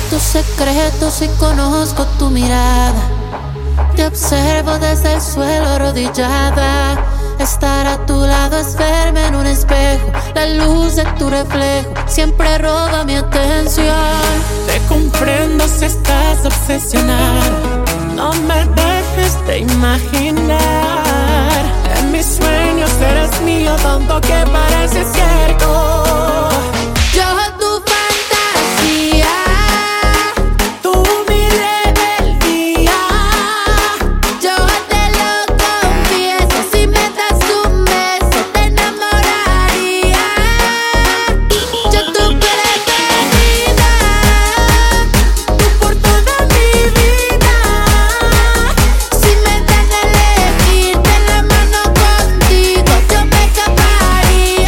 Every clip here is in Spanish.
tus secretos y conozco tu mirada. Te observo desde el suelo arrodillada. Estar a tu lado es verme en un espejo. La luz de tu reflejo siempre roba mi atención. Te comprendo si estás obsesionada. No me dejes de imaginar. En mis sueños eres mío, tanto que parece cierto. Yo tu fantasía, Tú mi rebeldía. yo te lo confieso. Si me das un beso te enamoraría. Yo tu preferida, Tú por toda mi vida. si me dan a elegir de la mano contigo yo me escaparía.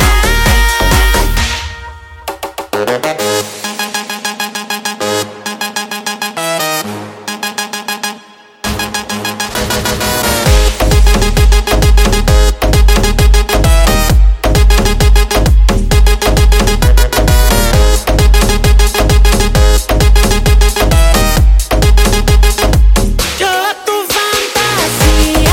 Yo tu fantasía.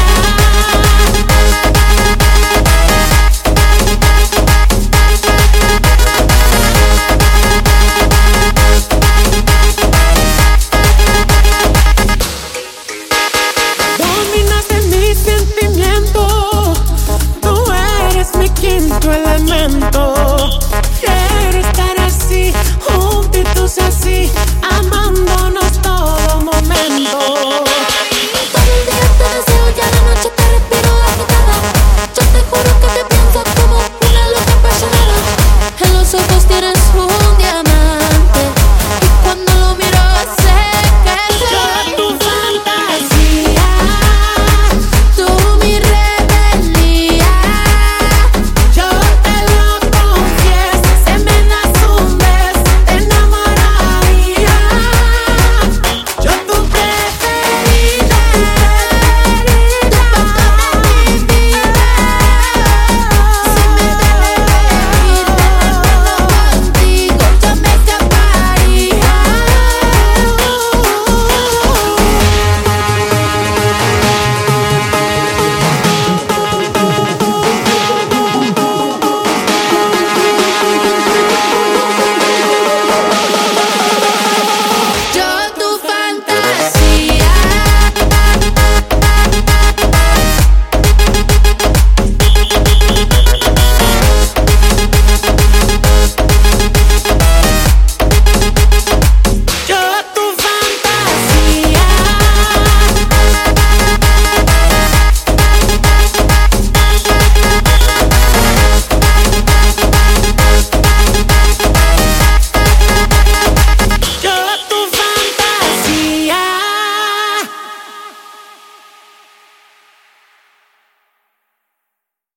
Dominas en mi sentimiento. Tú eres mi quinto elemento. Quiero estar así, juntitos así, amándonos todo momento. Todo el día te deseo y a la noche te respiro agitada. Yo te juro que te pienso como una loca apasionada. En los ojos tienes un